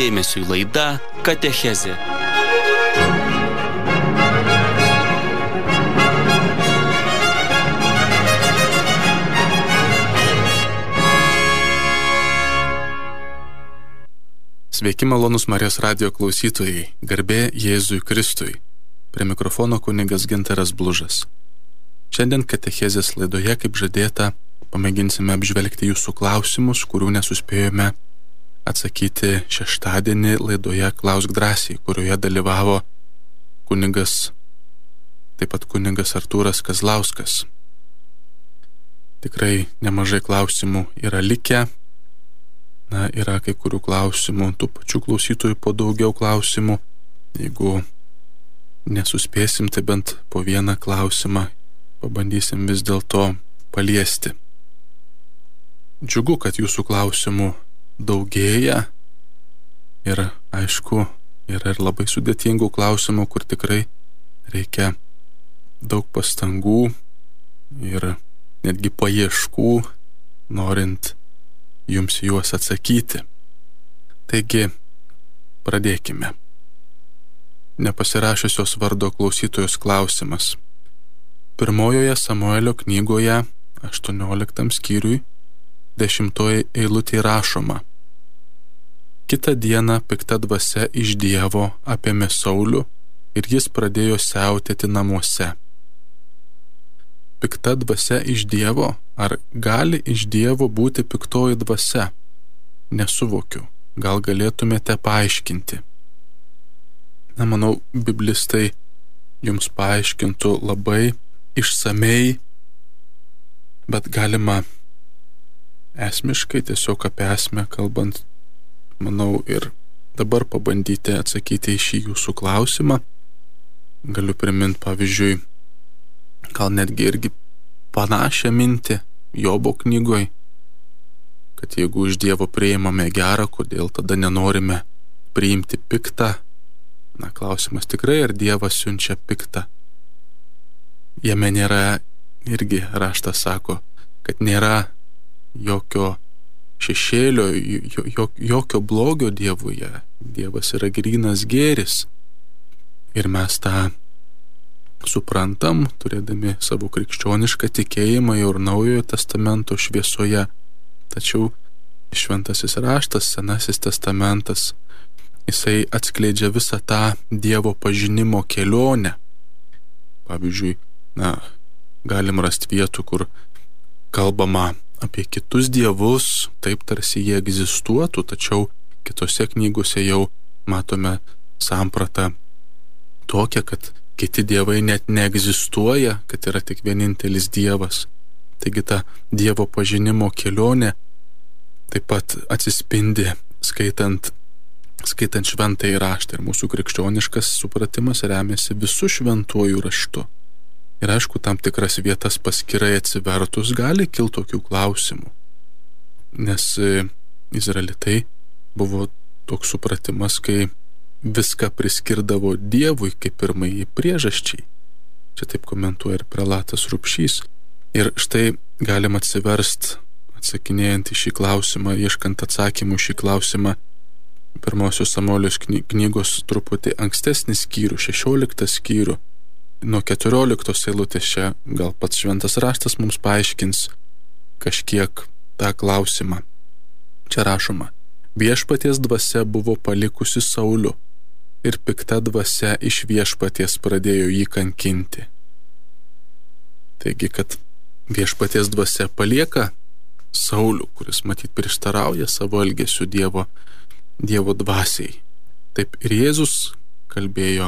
dėmesiui laida Katechezė. Sveiki malonūs Marijos radijo klausytojai, garbė Jėzui Kristui. Prie mikrofono kunigas Gintaras Blužas. Šiandien Katechezės laidoje, kaip žadėta, pamėginsime apžvelgti jūsų klausimus, kurių nesuspėjome atsakyti šeštadienį laidoje Klausk drąsiai, kurioje dalyvavo taip pat kunigas Artūras Kazlauskas. Tikrai nemažai klausimų yra likę. Yra kai kurių klausimų, tų pačių klausytojų po daugiau klausimų. Jeigu nesuspėsim, tai bent po vieną klausimą pabandysim vis dėlto paliesti. Džiugu, kad jūsų klausimų daugėja ir aišku, yra ir labai sudėtingų klausimų, kur tikrai reikia daug pastangų ir netgi paieškų, norint jums juos atsakyti. Taigi, pradėkime. Nepasirašiusios vardo klausytojos klausimas. Pirmojoje Samuelio knygoje, 18 skyriui, 10 eilutė rašoma: Kitą dieną pikta dvasia iš Dievo apėmė Saulių ir jis pradėjo siautėti namuose. Pikta dvasia iš Dievo? Ar gali iš Dievo būti piktoji dvasia? Nesuvokiu. Gal galėtumėte paaiškinti? Manau, biblistai jums paaiškintų labai išsamei, bet galima esmiškai, tiesiog apie esmę kalbant, manau, ir dabar pabandyti atsakyti į šį jūsų klausimą. Galiu priminti, pavyzdžiui, gal netgi irgi panašią mintį Jobo knygoj, kad jeigu iš Dievo priimame gerą, kodėl tada nenorime priimti piktą? Klausimas tikrai, ar Dievas siunčia piktą? Jame nėra, irgi raštas sako, kad nėra jokio šešėlio, jokio blogio Dievuje. Dievas yra grynas gėris. Ir mes tą suprantam, turėdami savo krikščionišką tikėjimą jau ir Naujojo testamento šviesoje. Tačiau šventasis raštas, Senasis testamentas, jisai atskleidžia visą tą Dievo pažinimo kelionę. Pavyzdžiui, galim rasti vietų, kur kalbama apie kitus dievus, taip tarsi jie egzistuotų, tačiau kitose knygose jau matome sampratą tokią, kad kiti dievai net neegzistuoja, kad yra tik vienintelis Dievas. Taigi ta Dievo pažinimo kelionė taip pat atsispindi skaitant šventąjį raštą, ir mūsų krikščioniškas supratimas remiasi visų šventuoju raštu. Ir aišku, tam tikras vietas paskirai atsivertus gali kilti tokių klausimų, nes izraelitai buvo toks supratimas, kai viską priskirdavo Dievui kaip pirmąjį priežasčiai. Čia taip komentuoja ir prelatas Rupšys. Ir štai galim atsiverst, atsakinėjant į šį klausimą, ieškant atsakymų šį klausimą, pirmosios Samuelio knygos truputį ankstesnį skyrių, 16 skyrių, nuo 14 eilutės. Čia gal pats šventas raštas mums paaiškins kažkiek tą klausimą. Čia rašoma: Viešpaties dvasia buvo palikusi Saulių, ir pikta dvasia iš Viešpaties pradėjo jį kankinti. Taigi, kad Viešpaties dvasia palieka Saulių, kuris matyt prieštarauja savo elgesiu Dievo dvasiai. Taip ir Jėzus kalbėjo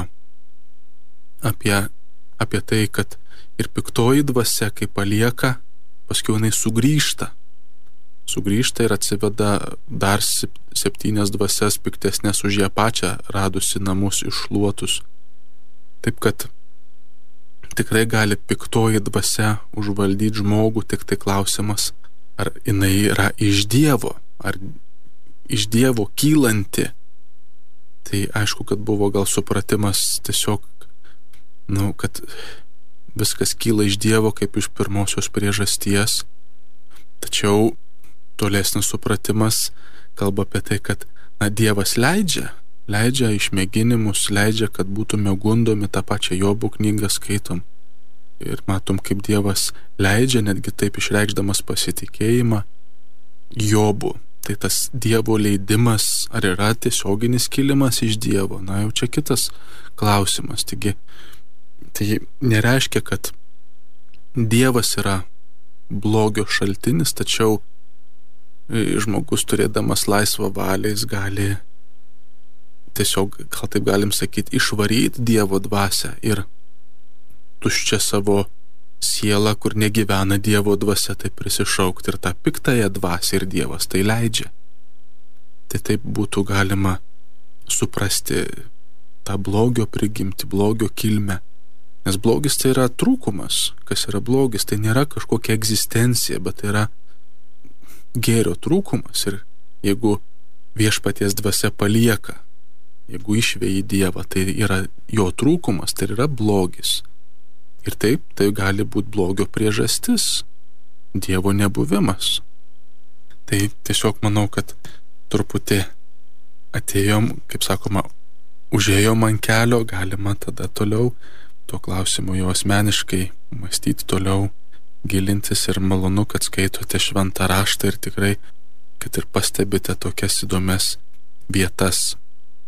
apie tai, kad ir piktoji dvasia, kai palieka, paskui jinai sugrįžta ir atsiveda dar 7 dvasias piktesnės už ją pačią, radusi namus iššluotus. Taip kad tikrai gali piktoji dvasia užvaldyti žmogų, tik tai klausimas, ar jinai yra iš Dievo, ar iš Dievo kylanti. Tai aišku, kad buvo gal supratimas tiesiog, kad viskas kyla iš Dievo kaip iš pirmosios priežasties. Tačiau tolesnis supratimas kalba apie tai, kad Dievas leidžia išmėginimus, leidžia, kad būtume gundomi, tą pačią Jobo knygą skaitom. Ir matom, kaip Dievas leidžia, netgi taip išreikšdamas pasitikėjimą Jobu. Tai tas Dievo leidimas, ar yra tiesioginis kilimas iš Dievo? Jau čia kitas klausimas. Taigi, tai nereiškia, kad Dievas yra blogio šaltinis, tačiau žmogus turėdamas laisvą valią, jis gali tiesiog, gal taip galim sakyti, išvaryti Dievo dvasią ir tuščią savo sielą, kur negyvena Dievo dvasia, tai prisišaukti ir tą piktąją dvasią, ir Dievas tai leidžia. Tai taip būtų galima suprasti tą blogio prigimtį, blogio kilmę. Nes blogis tai yra trūkumas. Kas yra blogis? Tai nėra kažkokia egzistencija, bet tai yra gėrio trūkumas. Ir jeigu viešpaties dvasia palieka, jeigu išvėji Dievą, tai yra jo trūkumas, tai yra blogis. Ir taip, tai gali būti blogio priežastis, Dievo nebuvimas. Tai tiesiog manau, kad truputį atėjom, kaip sakoma, užėjom ant kelio, galima tada toliau tuo klausimu jau asmeniškai mąstyti toliau, gilintis, ir malonu, kad skaitote šventą raštą ir tikrai, kad ir pastebite tokias įdomias vietas.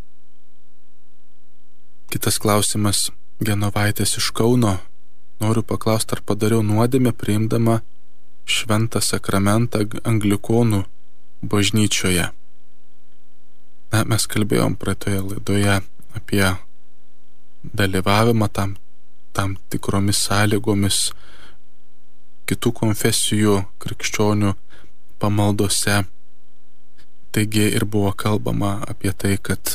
Kitas klausimas, Genovaitės iš Kauno. Noriu paklausti, ar padariau nuodėmę priimdama šventą sakramentą anglikonų bažnyčioje. Mes kalbėjom praeitoje laidoje apie dalyvavimą tam tikromis sąlygomis kitų konfesijų krikščionių pamaldose. Taigi ir buvo kalbama apie tai, kad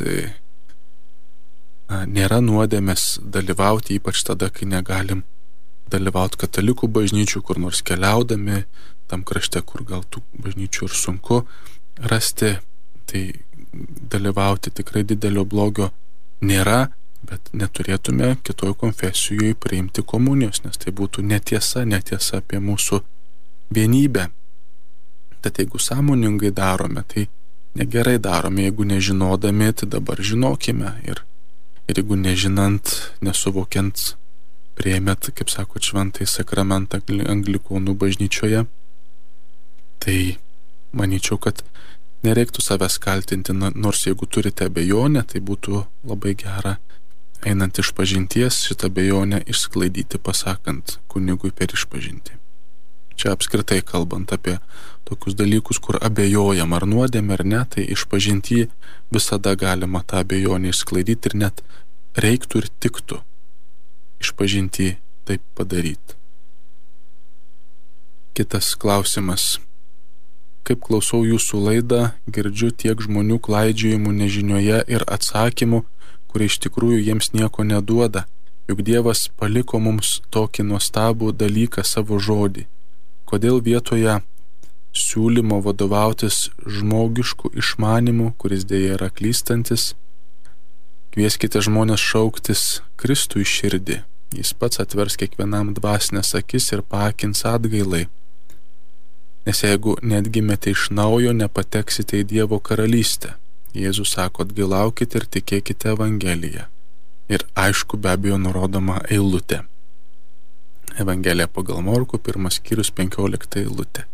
nėra nuodėmės dalyvauti, ypač tada, kai negalim dalyvauti katalikų bažnyčių, kur nors keliaudami, tam krašte, kur gal tų bažnyčių ir sunku rasti, tai dalyvauti tikrai didelio blogio nėra, bet neturėtume kitoj konfesijoje priimti komunijos, nes tai būtų netiesa apie mūsų vienybę. Tad jeigu sąmoningai darome, tai negerai darome, jeigu nežinodami, tai dabar žinokime. Ir jeigu nežinant, nesuvokiant, priėmėt, kaip sako, šventąjį sakramentą anglikonų bažnyčioje, tai manyčiau, kad nereiktų savęs kaltinti, nors jeigu turite abejonę, tai būtų labai gera, einant išpažinties, šitą abejonę išsklaidyti, pasakant kunigui per išpažintį. Čia apskritai kalbant apie tokius dalykus, kur abejojam ar nuodėmė ar ne, tai išpažinti visada galima tą abejonę išsklaidyti ir net reiktų ir tiktų išpažinti taip padaryti. Kitas klausimas. Kaip klausau jūsų laidą, girdžiu tiek žmonių klaidžiojimų nežinioje ir atsakymų, kurie iš tikrųjų jiems nieko neduoda, juk Dievas paliko mums tokį nuostabų dalyką, savo žodį. Kodėl vietoje siūlymo vadovautis žmogišku išmanimu, kuris dėja yra klystantis, kvieskite žmonės šauktis Kristų į širdį. Jis pats atvers kiekvienam dvasinės akis ir paakins atgailai. Nes jeigu neatgimėte iš naujo, nepateksite į Dievo karalystę. Jėzus sako, atgailaukite ir tikėkite Evangeliją. Ir aišku, be abejo, nurodoma eilutė. Evangelija pagal Morkų, 1 skyrius, 15 eilutė.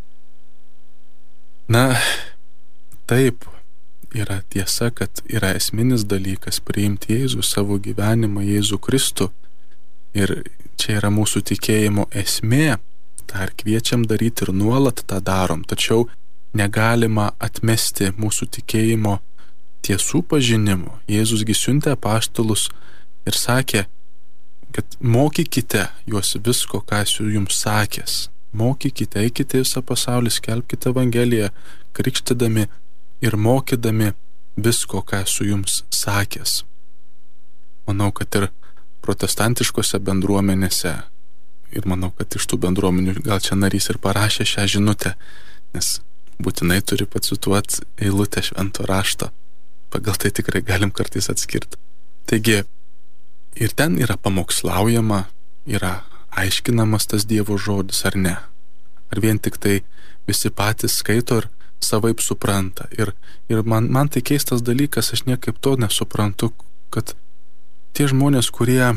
Taip, yra tiesa, kad yra esminis dalykas priimti Jėzų, savo gyvenimą, Jėzų Kristų. Ir čia yra mūsų tikėjimo esmė. tą ir kviečiam daryti ir nuolat tą darom, tačiau negalima atmesti mūsų tikėjimo tiesų pažinimo. Jėzusgi siuntė apaštalus ir sakė, kad mokykite juos visko, ką esu jums sakęs. Mokykite, eikite visą pasaulį, skelbkite Evangeliją, krikštydami ir mokydami visko, ką esu jums sakęs. Manau, kad ir protestantiškose bendruomenėse, ir manau, kad iš tų bendruomenių gal čia narys ir parašė šią žinutę, nes būtinai turi pacituoti eilutę švento rašto. Pagal tai tikrai galim kartais atskirti. Taigi, ir ten yra pamokslaujama, yra aiškinamas tas Dievo žodis ar ne. Ar vien tik tai visi patys skaito ir savaip supranta. Ir man tai keistas dalykas, aš niekaip to nesuprantu, kad tie žmonės, kurie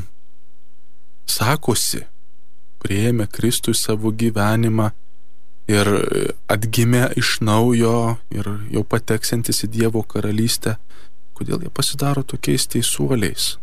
sakosi, priėmė Kristų į savo gyvenimą ir atgimė iš naujo ir jau pateksantis į Dievo karalystę, kodėl jie pasidaro tokiais teisuoliais.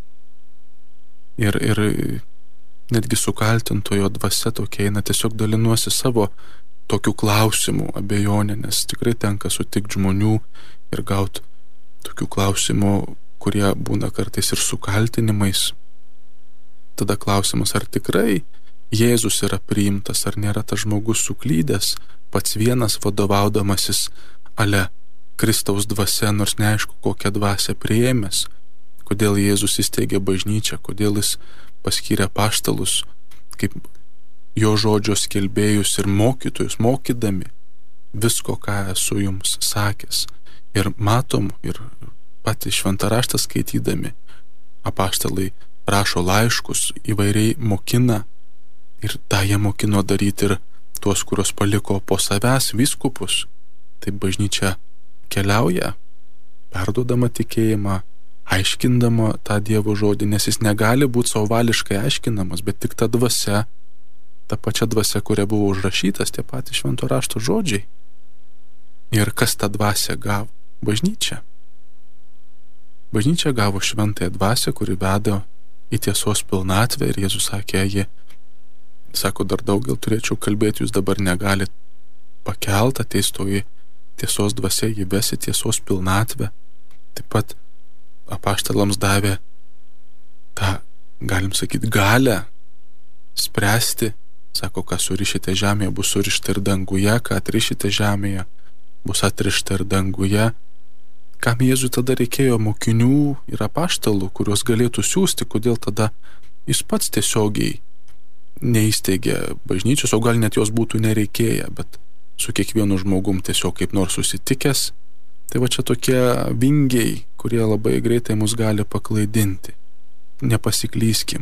Ir netgi sukaltintojo dvasia tokia eina, tiesiog dalinuosi savo tokių klausimų, abejonė, nes tikrai tenka sutikti žmonių ir gauti tokių klausimų, kurie būna kartais ir su kaltinimais. Tada klausimas, ar tikrai Jėzus yra priimtas, ar nėra tas žmogus suklydęs, pats vienas vadovaudamasis ale Kristaus dvasia, nors neaišku, kokią dvasią priėmęs, kodėl Jėzus įsteigė bažnyčią, kodėl jis paskyrė apaštalus, kaip jo žodžio skelbėjus ir mokytojus, mokydami visko, ką esu jums sakęs. Ir matom, ir patį šventą raštą skaitydami, apaštalai rašo laiškus, įvairiai mokina, ir tą jie mokino daryti ir tuos, kurios paliko po savęs vyskupus. Tai bažnyčia keliauja, perduodama tikėjimą, aiškindama tą Dievo žodį, nes jis negali būti savavališkai aiškinamas, bet tik ta dvasia, ta pačia dvasia, kuria buvo užrašytas tie patys švento rašto žodžiai. Ir kas tą dvasią gavo? Bažnyčia. Bažnyčia gavo šventąją dvasią, kuri veda į tiesos pilnatvę, ir Jėzus sakė, sako, dar daugel turėčiau kalbėti, jūs dabar negalit pakelt, ateis toji tiesos dvasia, jį ves į tiesos pilnatvę. Taip pat apaštalams davė tą, galim sakyti, galią spręsti. Sako, ką surišite žemėje, bus surišta ir danguje, ką atrišite žemėje, bus atrišta ir danguje. Kam Jėzui tada reikėjo mokinių ir apaštalų, kuriuos galėtų siųsti, kodėl tada jis pats tiesiogiai neįsteigė bažnyčios, o gal net jos būtų nereikėję, bet su kiekvienu žmogum tiesiog kaip nors susitikęs. Tai va čia tokie vingiai, kurie labai greitai mus gali paklaidinti. Nepasiklyskim.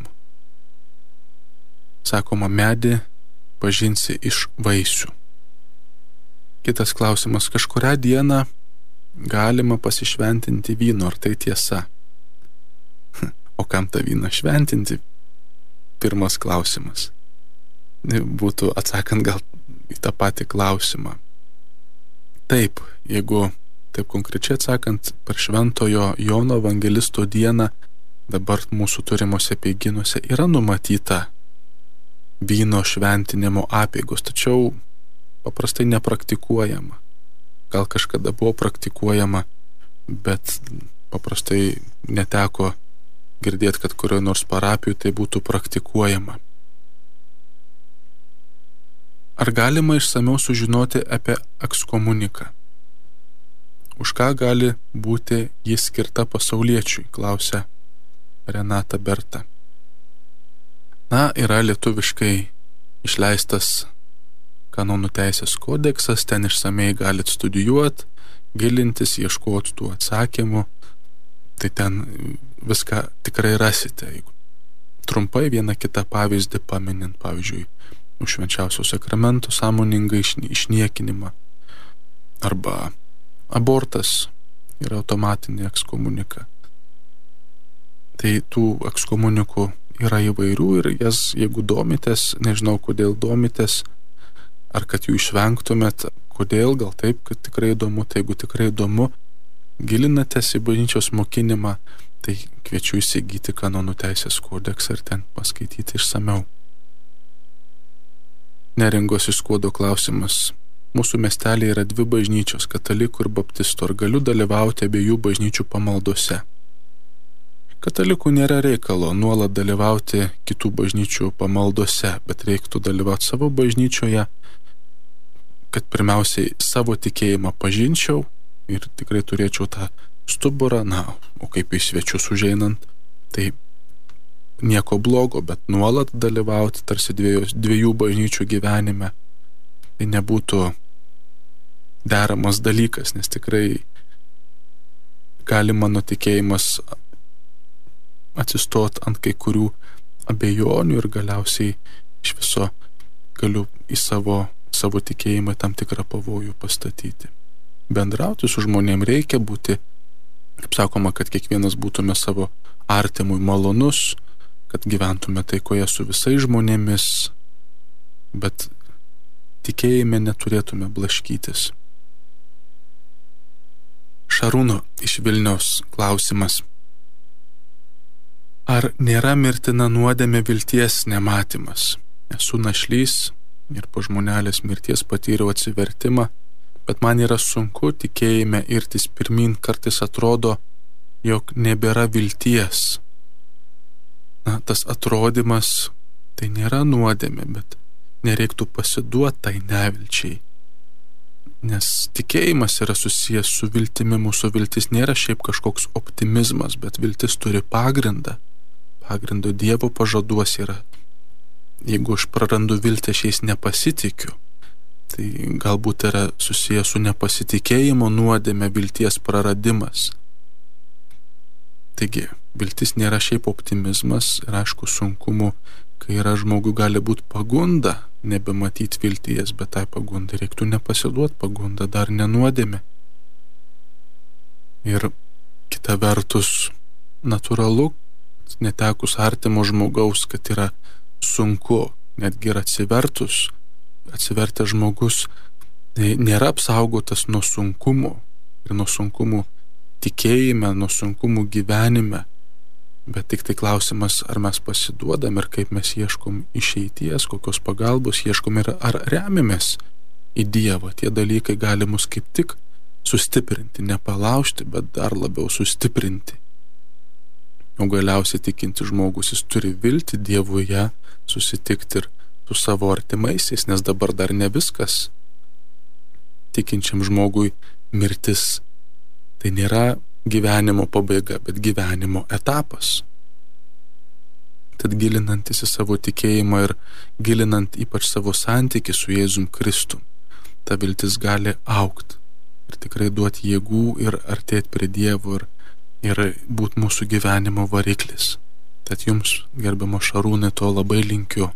Sakoma, medį pažinsi iš vaisių. Kitas klausimas, kažkurią dieną galima pasišventinti vyno, ar tai tiesa? O kam tą vyną šventinti? Pirmas klausimas. Būtų atsakant gal į tą patį klausimą. Taip, jeigu taip konkrečiai atsakant, per šventojo Jono evangelisto dieną dabar mūsų turimuose apeigynuose yra numatyta vyno šventinimo apeigos, tačiau paprastai nepraktikuojama. Gal kažkada buvo praktikuojama, bet paprastai neteko girdėti, kad kurioje nors parapijų tai būtų praktikuojama. Ar galima išsamiau sužinoti apie ekskomuniką? Už ką gali būti jis skirta pasauliečiui, klausia Renata Berta. Na, yra lietuviškai išleistas kanonų teisės kodeksas, ten išsamei galit studijuoti, gilintis, ieškoti tų atsakymų. Tai ten viską tikrai rasite. Jeigu trumpai vieną kitą pavyzdį paminint, pavyzdžiui, už švenčiausio sakramento sąmoningą išniekinimą, arba abortas yra automatinė ekskomunika. Tai tų ekskomunikų yra įvairių ir jas, jeigu domitės, nežinau kodėl domitės, ar kad jų išvengtumėt, kodėl, gal taip, kad tikrai įdomu, tai jeigu tikrai įdomu, gilinatės į bažnyčios mokinimą, tai kviečiu įsigyti kanonų teisės kodeksą ir ten paskaityti išsamiau. Neringos iš Skuodo klausimas. Mūsų miestelėje yra 2 bažnyčios, katalikų ir baptistų. Ar galiu dalyvauti abiejų bažnyčių pamaldose? Katalikų nėra reikalo nuolat dalyvauti kitų bažnyčių pamaldose, bet reiktų dalyvauti savo bažnyčioje, kad pirmiausiai savo tikėjimą pažinčiau ir tikrai turėčiau tą stuburą, o kaip į svečius užeinant, tai nieko blogo, bet nuolat dalyvauti tarsi dviejų bažnyčių gyvenime, tai nebūtų deramas dalykas, nes tikrai gali mano tikėjimas atsistot ant kai kurių abejonių ir galiausiai iš viso galiu į savo tikėjimą tam tikrą pavojų pastatyti. bendrauti su žmonėm, reikia būti, kaip sakoma, kad kiekvienas būtume savo artimui malonus, kad gyventume taikoje su visais žmonėmis, bet tikėjime neturėtume blaškytis. Šarūno iš Vilniaus klausimas. Ar nėra mirtina nuodėmė vilties nematymas? Esu našlys ir po žmonelės mirties patyriau atsivertimą, bet man yra sunku tikėjime irtis pirmin, kartais atrodo, jog nebėra vilties. Tas atrodymas tai nėra nuodėmė, bet nereiktų pasiduoti tai nevilčiai. Nes tikėjimas yra susijęs su viltimi, mūsų viltis nėra šiaip kažkoks optimizmas, bet viltis turi pagrindą. Pagrindo Dievo pažaduos yra. Jeigu aš prarandu viltį, aš jais nepasitikiu, tai galbūt yra susijęs su nepasitikėjimo nuodėme vilties praradimas. Taigi, viltis nėra šiaip optimizmas ir aišku sunkumų, kai yra žmogui gali būti pagunda nebematyti vilties, bet tai pagundai reiktų nepasiduoti, pagunda dar nenuodėmė. Ir kita vertus, natūralu, netekus artimo žmogaus, kad yra sunku, netgi ir atsivertęs žmogus nėra apsaugotas nuo sunkumų ir nuo sunkumų tikėjime, nuo sunkumų gyvenime, bet tik tai klausimas, ar mes pasiduodam ir kaip mes ieškom išeities, kokios pagalbos ieškom ir ar remiamės į Dievą. Tie dalykai gali mus kaip tik sustiprinti, nepalaužti, bet dar labiau sustiprinti. O galiausiai tikinti žmogus, jis turi viltį Dievuje susitikti ir su savo artimaisiais, nes dabar dar ne viskas. Tikinčiam žmogui mirtis tai nėra gyvenimo pabaiga, bet gyvenimo etapas. Tad gilinantis į savo tikėjimą ir gilinant ypač savo santykį su Jėzum Kristum, ta viltis gali augti ir tikrai duoti jėgų ir artėti prie Dievo ir būti mūsų gyvenimo variklis. Tad jums, gerbiamo Šarūnai, to labai linkiu.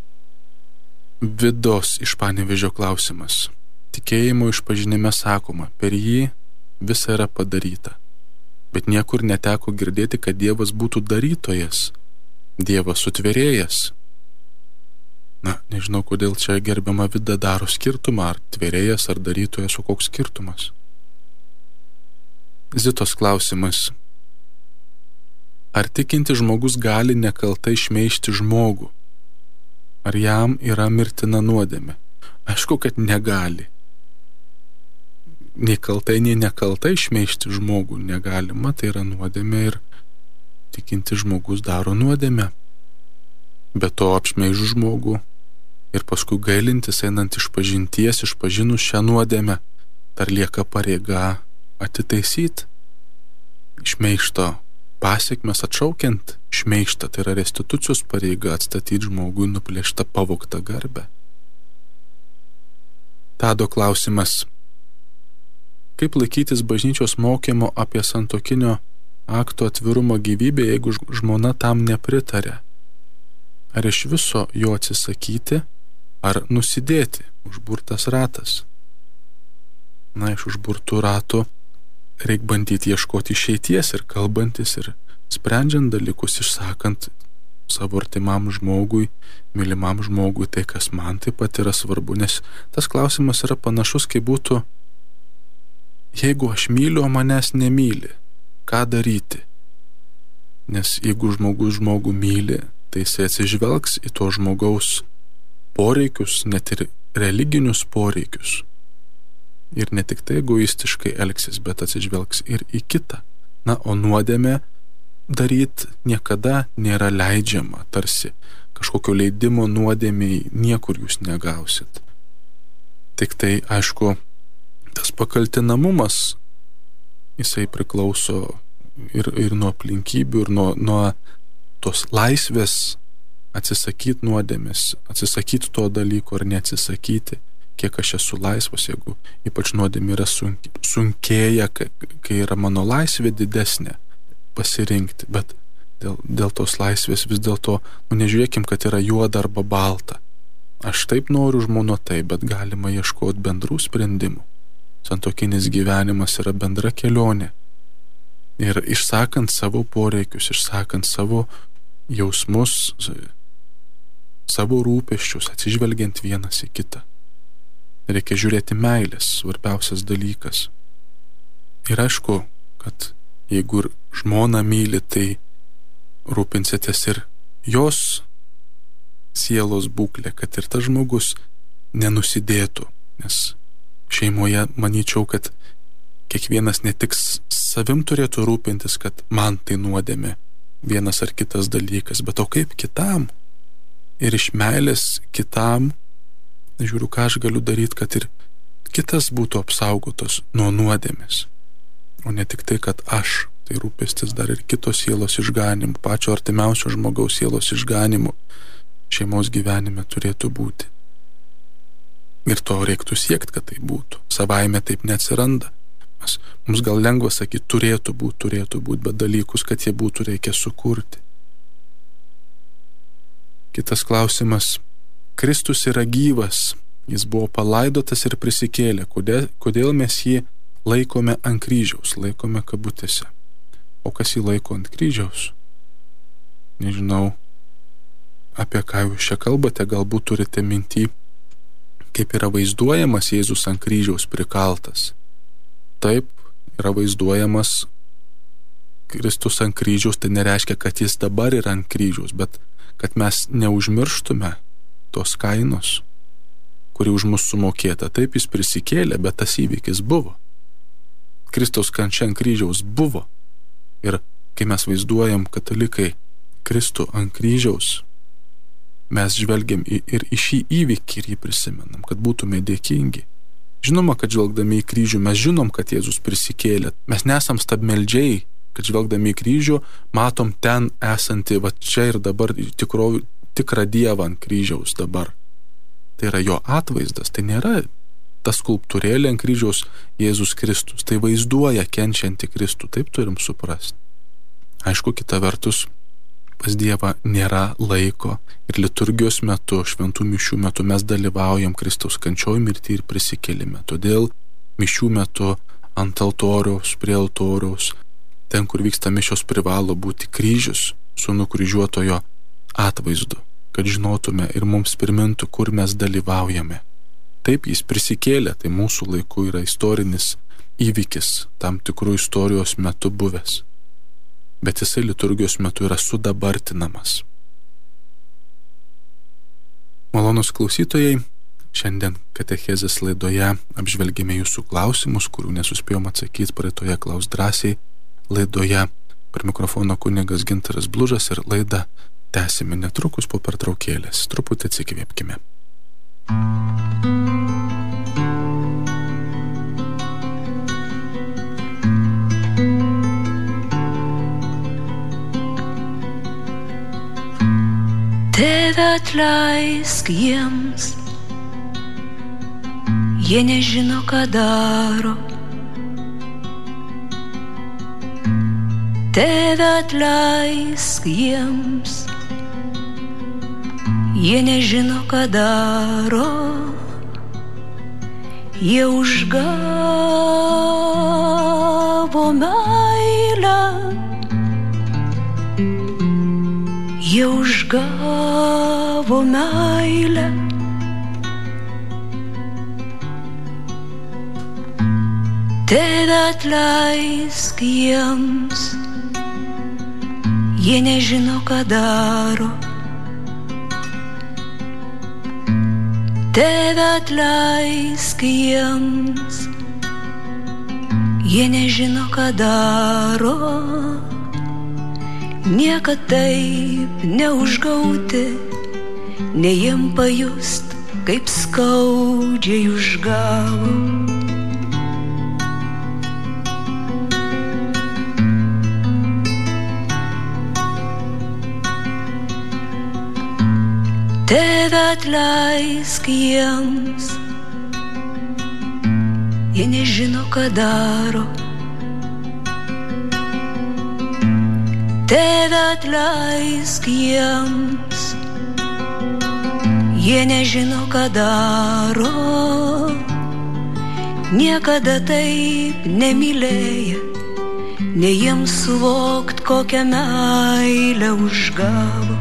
Vidos iš Panevėžio klausimas. Tikėjimo išpažinime sakoma, per jį visa yra padaryta. Bet niekur neteko girdėti, kad Dievas būtų darytojas, Dievas sutvėrėjas. Nežinau, kodėl čia gerbiama Vida daro skirtumą, ar tvėrėjas, ar darytojas, o koks skirtumas. Zitos klausimas. Ar tikinti žmogus gali nekaltai šmeižti žmogų? Ar jam yra mirtina nuodėmė? Aišku, kad negali. Nei kaltai, nei nekaltai šmeižti žmogų negalima, tai yra nuodėmė ir tikinti žmogus daro nuodėmę. Be to apšmeižu žmogų ir paskui gailintis einant išpažinties, išpažinus šią nuodėmę, dar lieka pareiga atitaisyti šmeižto pasiekmes, atšaukiant šmeižtą, tai yra restitucijos pareiga atstatyti žmogui nuplėštą pavogtą garbę. Tado klausimas. Kaip laikytis bažnyčios mokymo apie santuokinio akto atvirumą gyvybė, jeigu žmona tam nepritarė? Ar iš viso jo atsisakyti, ar nusidėti? Užburtas ratas. Iš užburtų ratų reik bandyti ieškoti išeities ir kalbantis ir sprendžiant dalykus, išsakant savo artimam žmogui, mylimam žmogui tai, kas man taip pat yra svarbu, nes tas klausimas yra panašus, kaip būtų, jeigu aš myliu, o manęs nemyli, ką daryti? Nes jeigu žmogus žmogų myli, tai jisai atsižvelgs į to žmogaus poreikius, net ir religinius poreikius. Ir ne tik tai egoistiškai elgsis, bet atsižvelgs ir į kitą. O nuodėmė daryti niekada nėra leidžiama, tarsi kažkokio leidimo nuodėmiai niekur jūs negausit. Tik tai, aišku, tas pakaltinamumas, jisai priklauso ir nuo aplinkybių, ir nuo tos laisvės atsisakyti nuodėmės, atsisakyti to dalyko ar neatsisakyti. Kiek aš esu laisvas, jeigu ypač nuodėmė yra sunkėja, kai yra mano laisvė didesnė pasirinkti, bet dėl tos laisvės vis dėlto, nežiūrėkim, kad yra juoda arba balta. Aš taip noriu žmono taip, bet galima ieškoti bendrų sprendimų. santuokinis gyvenimas yra bendra kelionė. Ir išsakant savo poreikius, išsakant savo jausmus, savo rūpesčius, atsižvelgiant vienas į kitą. Reikia žiūrėti meilės, svarbiausias dalykas. Ir aišku, kad jeigu ir žmona myli, tai rūpinsitės ir jos sielos būklė, kad ir tas žmogus nenusidėtų. Nes šeimoje manyčiau, kad kiekvienas ne tik savim turėtų rūpintis, kad man tai nuodėmė vienas ar kitas dalykas, bet o kaip kitam. Ir iš meilės kitam, žiūriu, ką aš galiu daryti, kad ir kitas būtų apsaugotas nuo nuodėmės. O ne tik tai, kad aš, tai rūpestis dar ir kitos sielos išganimų, pačio artimiausio žmogaus sielos išganimų šeimos gyvenime turėtų būti. Ir to reiktų siekti, kad tai būtų. Savaime taip neatsiranda. Mums gal lengva sakyti, turėtų būti, bet dalykus, kad jie būtų, reikia sukurti. Kitas klausimas. Kristus yra gyvas, jis buvo palaidotas ir prisikėlė. Kodėl mes jį laikome ant kryžiaus, laikome kabutėse? O kas jį laiko ant kryžiaus? Nežinau, apie ką jūs čia kalbate, galbūt turite mintį, kaip yra vaizduojamas Jėzus ant kryžiaus prikaltas. Taip, yra vaizduojamas Kristus ant kryžiaus, tai nereiškia, kad jis dabar yra ant kryžiaus, bet kad mes neužmirštume tos kainos, kuri už mus sumokėta. Taip, jis prisikėlė, bet tas įvykis buvo. Kristaus kančia ant kryžiaus buvo. Ir kai mes vaizduojam, katalikai, Kristų ant kryžiaus, mes žvelgiam ir į šį įvykį ir jį prisimenam, kad būtume dėkingi. Žinoma, kad žvelgdami į kryžių mes žinom, kad Jėzus prisikėlė. Mes nesam stabmeldžiai, kad žvelgdami į kryžių matom ten esantį, va čia ir dabar tikrą Dievą ant kryžiaus dabar. Tai yra jo atvaizdas, tai nėra ta skulptūrėlė ant kryžiaus Jėzus Kristus. Tai vaizduoja kenčiantį Kristų, taip turim suprasti. Aišku, kita vertus, pas Dievą nėra laiko ir liturgijos metu, šventų mišių metu mes dalyvaujam Kristaus kančioj, mirty ir prisikėlime. Todėl mišių metu ant altoriaus, prie altoriaus, ten, kur vyksta mišios, privalo būti kryžius su nukryžiuotojo atvaizdu, kad žinotume ir mums primintų, kur mes dalyvaujame. Taip, jis prisikėlė, tai mūsų laiku yra istorinis įvykis, tam tikrų istorijos metu buvęs. Bet jisai liturgijos metu yra sudabartinamas. Malonūs klausytojai, šiandien katechezės laidoje apžvelgėme jūsų klausimus, kurių nesuspėjom atsakyti praeitoje Klaus drąsiai laidoje. Per mikrofono kunigas Gintaras Blužas ir laidą tęsime netrukus po pertraukėlės. Truputį atsikvėpkime. Tėve atleisk jiems, jie nežino, ką daro. Tėve atleisk jiems, jie nežino, ką daro. Jie užgavo meilę, jie užgavo meilę. Tėve atleisk jiems, jie nežino, ką daro. Tėve atleisk jiems, jie nežino, ką daro. Niekad taip neužgauti, ne jiem pajust, kaip skaudžiai užgavo. Tėve atleisk jiems, jie nežino, ką daro. Tėve atleisk jiems, jie nežino, ką daro. niekada taip nemylėję, nei jiems suvokt, kokią meilę užgavo.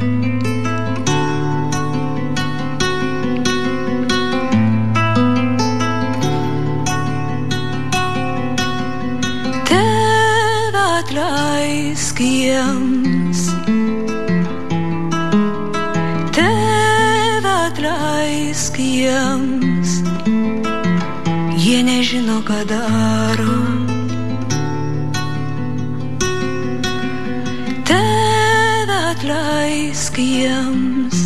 Tėve atleisk jiems, Tėve atleisk jiems, jie nežino, ką daro. Tėve atleisk jiems,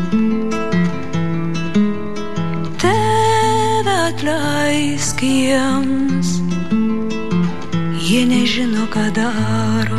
Tėve atleisk jiems, jie nežino, ką daro.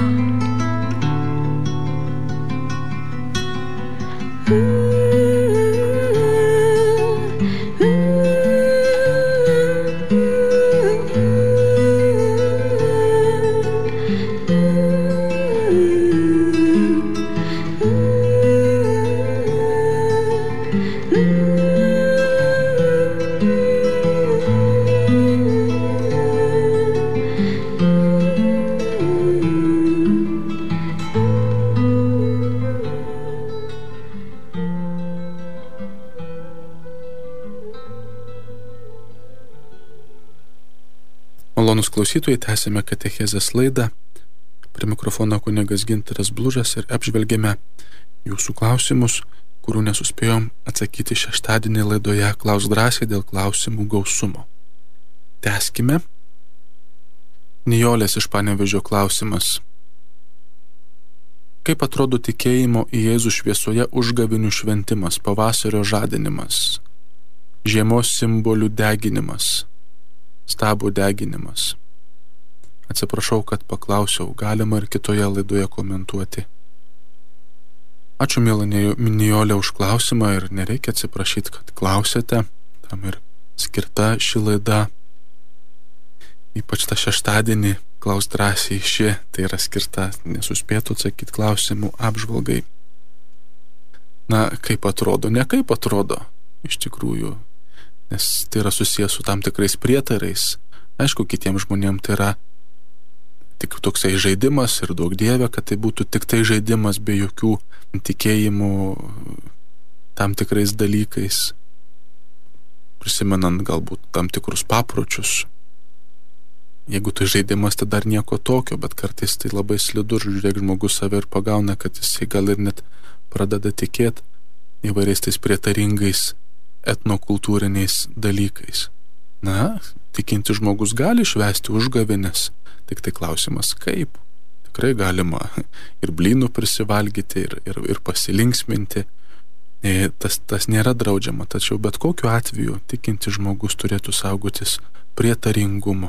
Malonūs klausytojai, tęsime katechezės laidą. Prie mikrofono kunigas Gintaras Blužas ir apžvelgėme jūsų klausimus, kurių nesuspėjom atsakyti šeštadienį laidoje Klausk drąsiai dėl klausimų gausumo. Tęskime. Nijolės iš Panevėžio klausimas. Kaip atrodo tikėjimo į Jėzų šviesoje užgavinių šventimas, pavasario žadinimas, žiemos simbolių deginimas, stabų deginimas? Atsiprašau, kad paklausiau, galima ir kitoje laidoje komentuoti. Ačiū, mėla Nijolė, už klausimą ir nereikia atsiprašyti, kad klausėte, tam ir skirta ši laida. Ypač tą šeštadienį Klausk drąsiai tai yra skirta nesuspėtų atsakyti klausimų apžvalgai. Na, kaip atrodo? Ne kaip atrodo, iš tikrųjų, nes tai yra susijęs su tam tikrais prietarais. Aišku, kitiems žmonėms tai yra tik toksai žaidimas ir daug dievė, kad tai būtų tik tai žaidimas be jokių tikėjimų tam tikrais dalykais, prisimenant galbūt tam tikrus papročius. Jeigu tai žaidimas, tai dar nieko tokio, bet kartais tai labai slidu, žiūrėk, žmogus save ir pagauna, kad jisai gal ir net pradeda tikėti įvairiais tais prietaringais etnokultūriniais dalykais. Na, tikinti žmogus gali švęsti užgavėnes, tik tai klausimas kaip. Tikrai galima ir blynų prisivalgyti, ir pasilinksminti. Tas nėra draudžiama, tačiau bet kokiu atveju tikinti žmogus turėtų saugotis prietaringumo.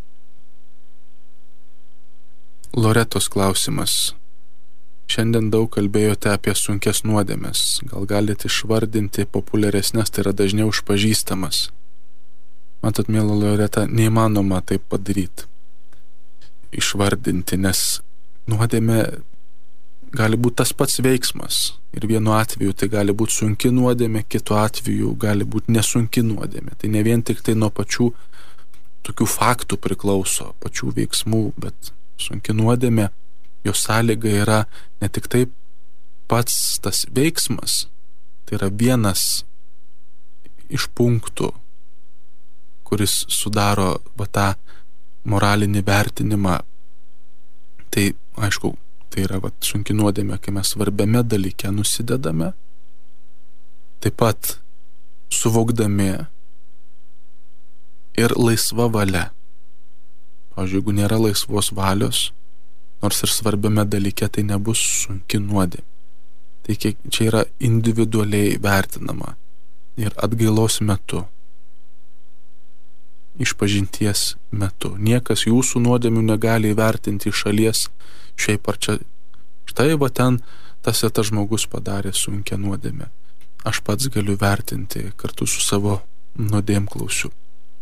Loretos klausimas. Šiandien daug kalbėjote apie sunkes nuodėmes. Gal galite išvardinti populiaresnės, tai yra dažniau išpažįstamas? Matot, mėla Loreta, neįmanoma taip padaryti. Išvardinti, nes nuodėmė gali būti tas pats veiksmas. Ir vienu atveju tai gali būti sunki nuodėmė, kitu atveju gali būti nesunki nuodėmė. Tai ne vien tik tai nuo pačių tokių faktų priklauso, pačių veiksmų, bet sunki nuodėmė, jos sąlyga yra ne tik tai pats tas veiksmas, tai yra vienas iš punktų, kuris sudaro tą moralinį vertinimą. Tai, aišku, tai yra sunki nuodėmė, kai mes svarbiame dalyke nusidedame, taip pat suvokdami ir laisva valia. Pavyzdžiui, jeigu nėra laisvos valios, nors ir svarbiame dalyke, tai nebus sunki nuodėmė. Tai čia yra individualiai vertinama ir atgailos metu, išpažinties metu. Niekas jūsų nuodėmių negali įvertinti iš šalies šiaip ar čia. Štai va ten tas žmogus padarė sunkią nuodėmę. Aš pats galiu vertinti kartu su savo nuodėmklausiu.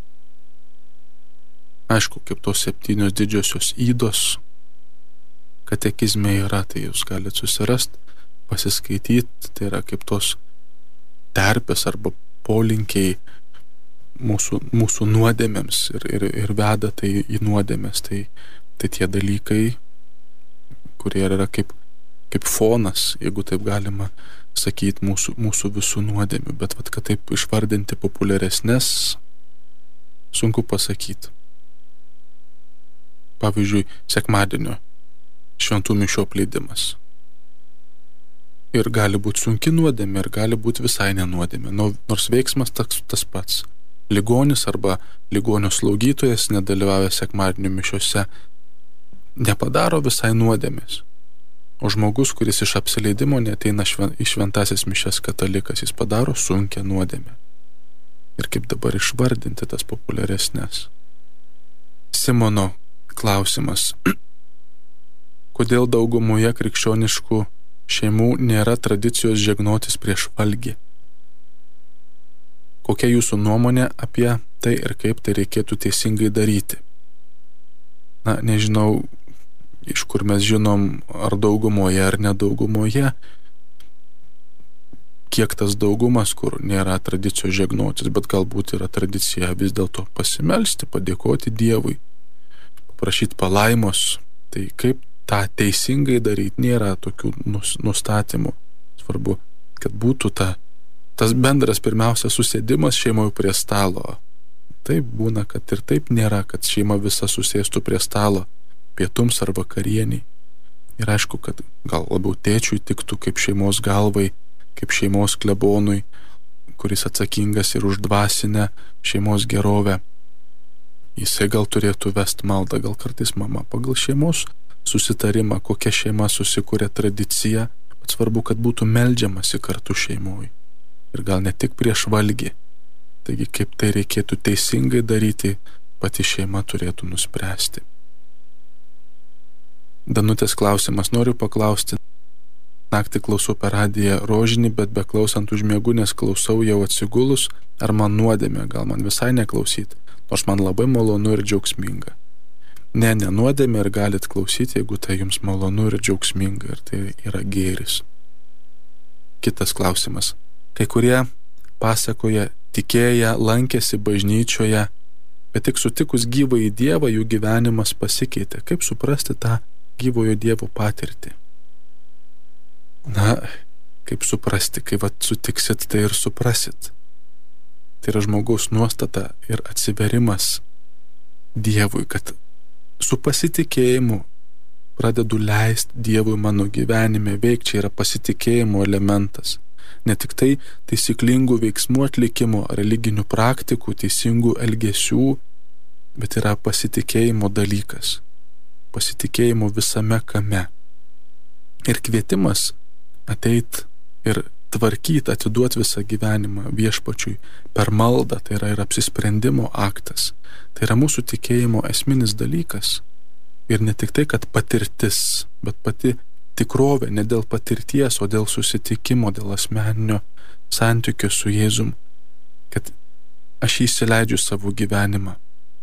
Aišku, kaip tos 7 didžiosios ydos katekizme yra, tai jūs galite susirasti, pasiskaityti, tai yra kaip tos terpės arba polinkiai mūsų nuodėmėms ir veda tai į nuodėmės. Tai tie dalykai, kurie yra kaip fonas, jeigu taip galima sakyti, mūsų visų nuodėmių. Bet kad taip išvardinti populiaresnės, sunku pasakyti. Pavyzdžiui, sekmadienio šventų mišių apleidimas. Ir gali būti sunki nuodėmė, ir gali būti visai nenuodėmė, nors veiksmas tas pats. Ligonis arba ligonio slaugytojas, nedalyvavęs sekmadienio mišiuose, nepadaro visai nuodėmės. O žmogus, kuris iš apsileidimo neateina į šventąsias mišias katalikas, jis padaro sunkią nuodėmę. Ir kaip dabar išvardinti tas populiaresnės? Simono klausimas. Kodėl daugumoje krikščioniškų šeimų nėra tradicijos žegnotis prieš valgį? Kokia jūsų nuomonė apie tai ir kaip tai reikėtų teisingai daryti? Nežinau, iš kur mes žinom, ar daugumoje, ar nedaugumoje, kiek tas daugumas, kur nėra tradicijos žegnotis, bet galbūt yra tradicija vis dėlto pasimelsti, padėkoti Dievui, paprašyti palaimos. Tai kaip tą teisingai daryti, nėra tokių nustatymų. Svarbu, kad būtų tas bendras pirmiausia susėdimas šeimoje prie stalo. Taip būna, kad ir taip nėra, kad šeima visa susėstų prie stalo pietums ar vakarieniai. Ir aišku, kad gal labiau tėčiui tiktų kaip šeimos galvai, kaip šeimos klebonui, kuris atsakingas ir už dvasinę šeimos gerovę. Jisai gal turėtų vest maldą, gal kartais mama pagal šeimos susitarimą, kokia šeima susikūrė tradiciją, bet svarbu, kad būtų meldžiamasi kartu šeimoje. Ir gal ne tik prieš valgį. Taigi, kaip tai reikėtų teisingai daryti, pati šeima turėtų nuspręsti. Danutės klausimas. Noriu paklausti. Naktį klausau per radiją rožinį, bet beklausant užmiegu, nes klausau jau atsigulus, ar man nuodėmė, gal man visai neklausyti, nors man labai malonu ir džiaugsminga. Ne nuodėmė ir galit klausyti, jeigu tai jums malonu ir džiaugsminga, ir tai yra gėris. Kitas klausimas. Kai kurie pasakoja, tikėję, lankėsi bažnyčioje, bet tik sutikus gyvąjį Dievą jų gyvenimas pasikeitė. Kaip suprasti tą gyvojo Dievo patirtį? Kaip suprasti, kai sutiksit, tai ir suprasit. Tai yra žmogaus nuostata ir atsiverimas Dievui, kad su pasitikėjimu pradedu leisti Dievui mano gyvenime veikti. Čia yra pasitikėjimo elementas. Ne tik tai taisyklingų veiksmų atlikimo, religinių praktikų, teisingų elgesių, bet yra pasitikėjimo dalykas. Pasitikėjimo visame kame. Ir kvietimas ateit ir tvarkyti, atiduoti visą gyvenimą viešpačiui per maldą, tai yra ir apsisprendimo aktas. Tai yra mūsų tikėjimo esminis dalykas. Ir ne tik tai, kad patirtis, bet pati tikrovė, ne dėl patirties, o dėl susitikimo, dėl asmeninio santykio su Jėzum, kad aš jį įsileidžiu savo gyvenimą.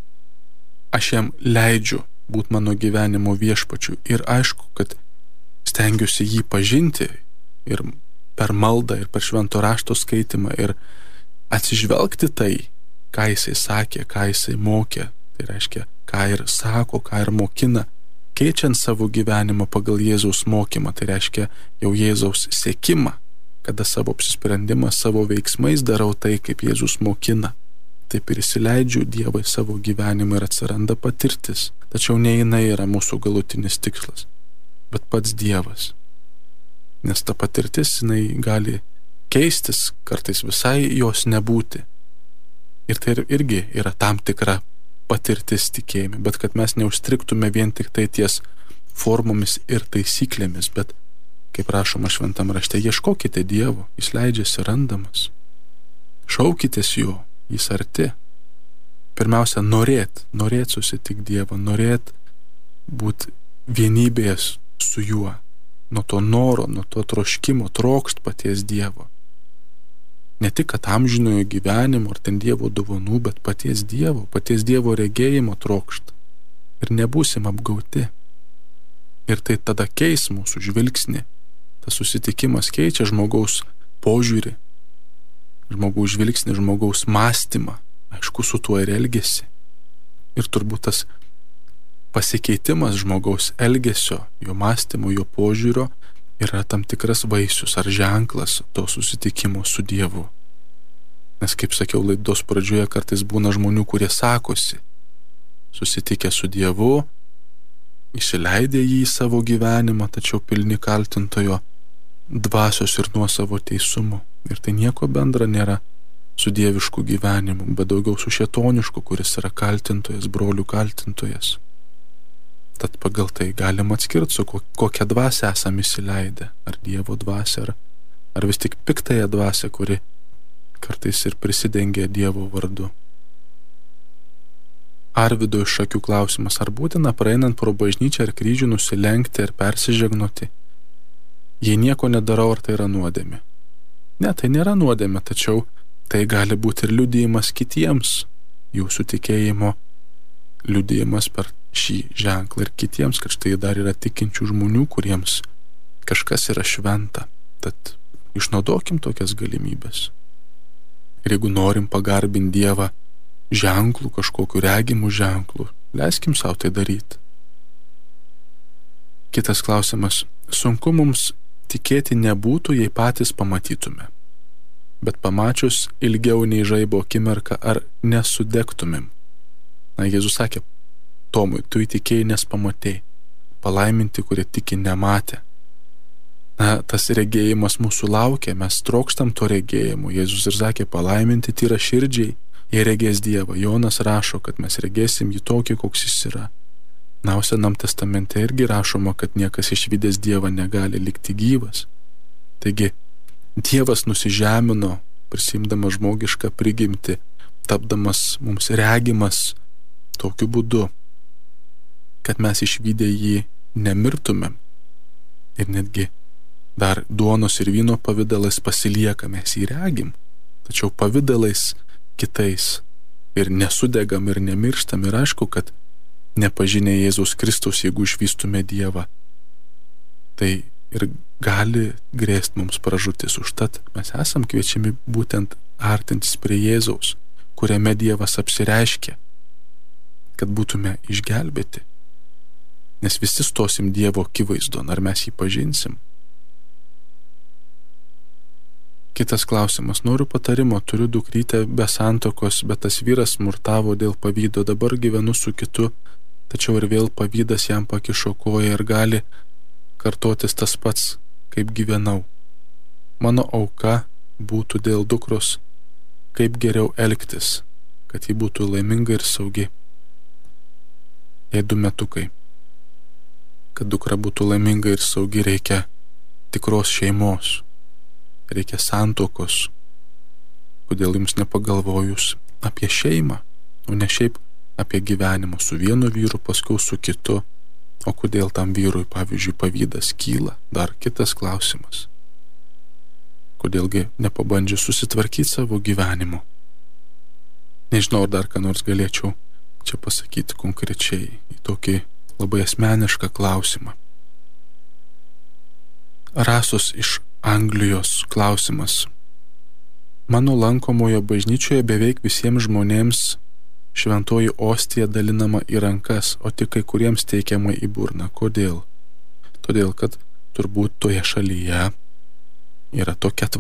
Aš jam leidžiu būti mano gyvenimo viešpačiu ir aišku, kad stengiuosi jį pažinti ir per maldą, ir per švento rašto skaitimą ir atsižvelgti tai, ką jisai sakė, ką jisai mokė, tai reiškia, ką ir sako, ką ir mokina, keičiant savo gyvenimą pagal Jėzaus mokymą, tai reiškia jau Jėzaus sekimą, kada savo apsisprendimą, savo veiksmais darau tai, kaip Jėzus mokina. Taip ir įsileidžiu Dievą į savo gyvenimą ir atsiranda patirtis. Tačiau ne jinai yra mūsų galutinis tikslas, bet pats Dievas. Nes ta patirtis, jinai gali keistis, kartais visai jos nebūti. Ir tai irgi yra tam tikra patirtis tikėjime, bet kad mes neužstriktume vien tik tai ties formomis ir taisyklėmis, bet, kaip rašoma šventam rašte, ieškokite Dievo, jis leidžiasi randamas. Šaukitės jo, jis arti. Pirmiausia, norėt susitikti Dievą, norėt būti vienybėje su juo, nuo to noro, nuo to troškimo, trokšt paties Dievo. Ne tik, kad amžinojo gyvenimo ar ten Dievo dovanų, bet paties Dievo regėjimo trokšt. Ir nebūsim apgauti. Ir tai tada keis mūsų žvilgsnį. Tas susitikimas keičia žmogaus požiūrį, žmogaus žvilgsnį, žmogaus mąstymą. aišku, su tuo ir elgesi. Ir turbūt tas pasikeitimas žmogaus elgesio, jo mąstymo, jo požiūrio yra tam tikras vaisius ar ženklas to susitikimo su Dievu. Nes, kaip sakiau laidos pradžioje, kartais būna žmonių, kurie sakosi, susitikę su Dievu, įsileidę jį į savo gyvenimą, tačiau pilni kaltintojo dvasios ir nuosavo teisumo. Ir tai nieko bendra nėra su dievišku gyvenimu, bet daugiau su šėtonišku, kuris yra kaltintojas, brolių kaltintojas. Tad pagal tai galima atskirti, su kokią dvasią esame įsileidę. Ar Dievo dvasią, ar vis tik piktąją dvasią, kuri kartais ir prisidengia Dievo vardu. Arvydo iš Šakių klausimas, ar būtina praeinant pro bažnyčią ar kryžių nusilenkti ir persižegnoti? Jei nieko nedarau, ar tai yra nuodėmė? Ne, tai nėra nuodėmė, tačiau tai gali būti ir liudijimas kitiems, jūsų tikėjimo liudijimas per šį ženklą ir kitiems, kad štai dar yra tikinčių žmonių, kuriems kažkas yra šventa. Tad išnaudokim tokias galimybės. Ir jeigu norim pagarbinti Dievą ženklų, kažkokiu regimų ženklų, leiskim savo tai daryti. Kitas klausimas. Sunku mums tikėti nebūtų, jei patys pamatytume. Bet pamačius ilgiau nei žaibo akimirką, ar nesudegtumėm? Na, Jėzus sakė Tomui, tu įtikėjai, nes pamatėjai. Palaiminti, kurie tiki, nematė. Na, tas regėjimas mūsų laukia, mes trokštam to regėjimo. Jėzus ir sakė, palaiminti tyra širdžiai, jie regės Dievą. Jonas rašo, kad mes regėsim jį tokį, koks jis yra. Na, Senam testamente irgi rašoma, kad niekas išvydęs Dievą negali likti gyvas. Taigi, Dievas nusižemino, prisimdamas žmogišką prigimtį, tapdamas mums regimas tokiu būdu, kad mes išvydę jį nemirtumėm ir netgi dar duonos ir vyno pavidalais pasiliekam, mes jį regim, tačiau pavidalais kitais ir nesudegam ir nemirštam. Ir aišku, kad nepažinę Jėzaus Kristaus, jeigu išvystume Dievą, tai ir gali grėst mums pražūtis. Užtat mes esam kviečiami būtent artintis prie Jėzaus, kuriame Dievas apsireiškia, kad būtume išgelbėti. Nes visi stosim Dievo akivaizdon, ar mes jį pažinsim. Kitas klausimas. Noriu patarimo, turiu dukrytę be santuokos, bet tas vyras smurtavo dėl pavydo, dabar gyvenu su kitu, tačiau ir vėl pavydas jam pakišo koją ir gali kartotis tas pats, kaip gyvenau. Mano auka būtų dėl dukros, kaip geriau elgtis, kad ji būtų laiminga ir saugi. Jei 2 metukai. Kad dukra būtų laiminga ir saugi, reikia tikros šeimos, reikia santuokos. Kodėl jums nepagalvojus apie šeimą, o ne šiaip apie gyvenimą su vienu vyru, paskui su kitu, o kodėl tam vyrui, pavyzdžiui, pavydas kyla? Dar kitas klausimas. Kodėlgi nepabandžiu susitvarkyti savo gyvenimu? Nežinau, ar dar ką nors galėčiau čia pasakyti konkrečiai į tokį labai asmenišką klausimą. Rasos iš Anglijos klausimas. Mano lankomojo bažnyčioje beveik visiems žmonėms šventoji ostija dalinama į rankas, o tik kai kuriems teikiama į burną. Kodėl? Todėl, kad turbūt toje šalyje yra tokia